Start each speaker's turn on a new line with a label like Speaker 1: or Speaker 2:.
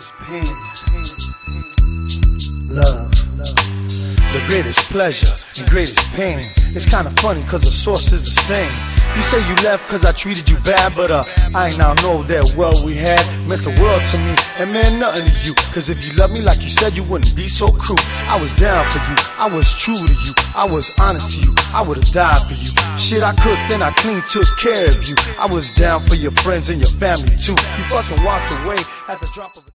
Speaker 1: greatest pain, love, the greatest pleasure and greatest pain. It's kinda funny cause the source is the same. You say you left cause I treated you bad, but I now know that well we had meant the world to me and meant nothing to you. Cause if you loved me like you said, you wouldn't be so cruel. I was down for you, I was true to you, I was honest to you, I would've died for you. Shit, I cooked and I clean, took care of you. I was down for your friends and your family too. You fucking walked away at the drop of a